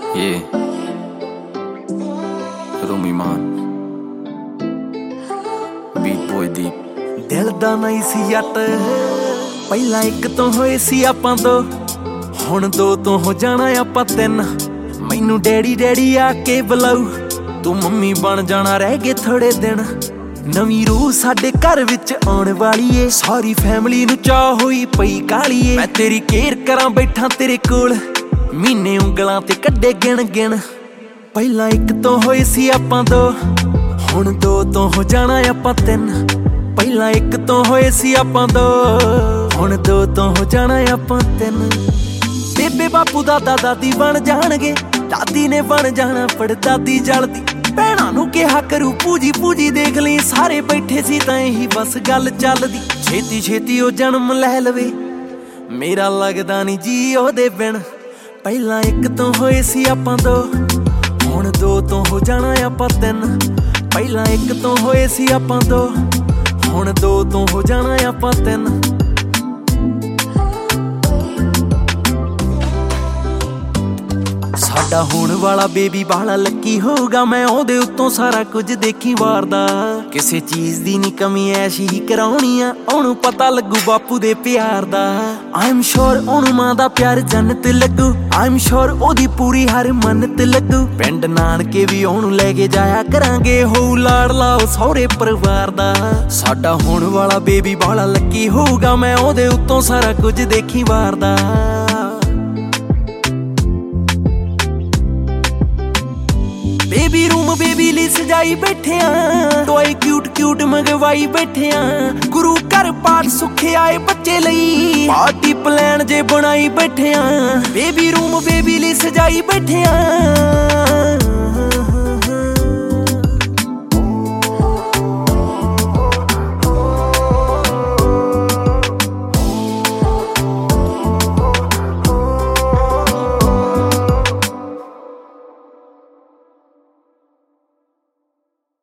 Yeah, Rumi Man, Beat Boy Deep। ਦਿਲ ਦਾ ਨਹੀਂ ਸੀ ਜੱਟ ਪਹਿਲਾਂ ਇੱਕ ਤੋਂ ਹੋਏ ਸੀ ਆਪਾਂ ਦੋ, ਹੁਣ ਦੋ ਤੋਂ ਹੋ ਜਾਣਾ ਆਪਾਂ ਤਿੰਨ। ਮੈਨੂੰ ਡੈਡੀ ਡੈਡੀ ਆ ਕੇ ਬੁਲਾਊ, ਤੂੰ ਮੰਮੀ ਬਣ ਜਾਣਾ ਰਹਿ ਗਏ ਥੋੜੇ ਦਿਨ। ਨਵੀਂ ਰੂਹ ਸਾਡੇ ਘਰ ਵਿੱਚ ਆਉਣ ਵਾਲੀ ਏ, ਸਾਰੀ ਫੈਮਿਲੀ ਨੂੰ ਚਾਹ ਹੋਈ ਪਈ ਕਾਲੀ ਏ। ਮੈਂ ਤੇਰੀ ਕੇਅਰ ਕਰਾਂ ਬੈਠਾ ਤੇਰੇ ਕੋਲ, ਮਹੀਨੇ ਉਂਗਲਾਂ ਤੇ ਕੱਢੇ ਗਿਣ ਗਿਣ। ਪਹਿਲਾਂ ਇੱਕ ਤੋਂ ਹੋਏ ਸੀ ਆਪਾਂ ਦੋ, ਹੁਣ ਦੋ ਤੋਂ ਹੋ ਜਾਣਾ ਆਪਾਂ ਤਿੰਨ। ਪਹਿਲਾਂ ਇੱਕ ਤੋਂ ਹੋਏ ਸੀ ਆਪਾਂ ਦੋ, ਹੁਣ ਦੋ ਤੋਂ ਹੋ ਜਾਣਾ ਆਪਾਂ ਤਿੰਨ। ਬੇਬੇ ਬਾਪੂ ਦਾਦਾ ਦਾਦੀ ਬਣ ਜਾਣਗੇ, ਦਾਦੀ ਨੇ ਬਣ ਜਾਣਾ ਪੜਦਾਦੀ ਜਲਦੀ। ਭੈਣਾਂ ਨੂੰ ਕਿਹਾ ਕਰੂ ਪੂਜੀ ਪੂਜੀ, ਦੇਖ ਲਈ ਸਾਰੇ ਬੈਠੇ ਸੀ ਤਾਂ ਇਹੀ ਬਸ ਗੱਲ ਚੱਲਦੀ। ਛੇਤੀ ਛੇਤੀ ਉਹ ਜਨਮ ਲੈ ਲਵੇ, ਮੇਰਾ ਲੱਗਦਾ ਨੀ ਜੀ ਉਹਦੇ ਬਿਨ। ਪਹਿਲਾਂ ਇੱਕ ਤੋਂ ਹੋਏ ਸੀ ਆਪਾਂ ਦੋ, ਹੁਣ ਦੋ ਤੋਂ ਹੋ ਜਾਣਾ ਆਪਾਂ ਤਿੰਨ। ਪਹਿਲਾਂ ਇੱਕ ਤੋਂ ਹੋਏ ਸੀ ਆਪਾਂ ਦੋ, ਹੁਣ ਦੋ ਤੋਂ ਹੋ ਜਾਣਾ ਆਪਾਂ ਤਿੰਨ। ਸਾਡਾ ਹੋਣ ਵਾਲਾ ਬੇਬੀ ਬਾਲਾ ਲੱਕੀ ਹੋਊਗਾ, ਮੈਂ ਉਹਦੇ ਉੱਤੋਂ ਸਾਰਾ ਕੁਝ ਦੇਖੀ ਵਾਰਦਾ। ਕਿਸੇ ਚੀਜ਼ ਦੀ ਨੀ ਕਮੀ ਐਸ਼ ਹੀ ਕਰਾਉਣੀ ਆ, ਉਹਨੂੰ ਪਤਾ ਲੱਗੂ ਬਾਪੂ ਦੇ ਪਿਆਰ ਦਾ। ਆਈਮ ਸ਼ੋਰ ਉਹਨੂੰ ਮਾਂ ਦਾ ਪਿਆਰ ਜੰਨਤ ਲੱਗੂ, ਆਈਮ ਸ਼ੋਰ ਉਹਦੀ ਪੂਰੀ ਹਰ ਮੰਨਤ ਲੱਗੂ। ਪਿੰਡ ਨਾਨਕੇ ਵੀ ਉਹਨੂੰ ਲੈ ਕੇ ਜਾਇਆ ਕਰਾਂਗੇ, ਹੋਊ ਲਾੜਲਾ ਉਹ ਸਹੁਰੇ ਪਰਿਵਾਰ ਦਾ। ਸਾਡਾ ਹੋਣ ਵਾਲਾ ਬੇਬੀ ਬਾਲਾ ਲੱਕੀ ਹੋਊਗਾ, ਮੈਂ ਉਹਦੇ ਉੱਤੋਂ ਸਾਰਾ ਕੁਝ ਦੇਖੀ ਵਾਰਦਾ। ਬੇਬੀ ਰੂਮ ਬੇਬੀ ਲਈ ਸਜਾਈ ਬੈਠਿਆਂ, ਟੋਏ ਕਿਊਟ ਕਿਊਟ ਮੰਗਵਾਈ ਬੈਠਿਆਂ। ਗੁਰੂ ਘਰ ਪਾਠ ਸੁੱਖੇ ਆਏ ਬੱਚੇ ਲਈ, ਪਾਰਟੀ ਪਲਾਨ ਜੇ ਬਣਾਈ ਬੈਠਿਆਂ। ਬੇਬੀ ਰੂਮ ਬੇਬੀ ਲਈ ਸਜਾਈ ਬੈਠਿਆਂ,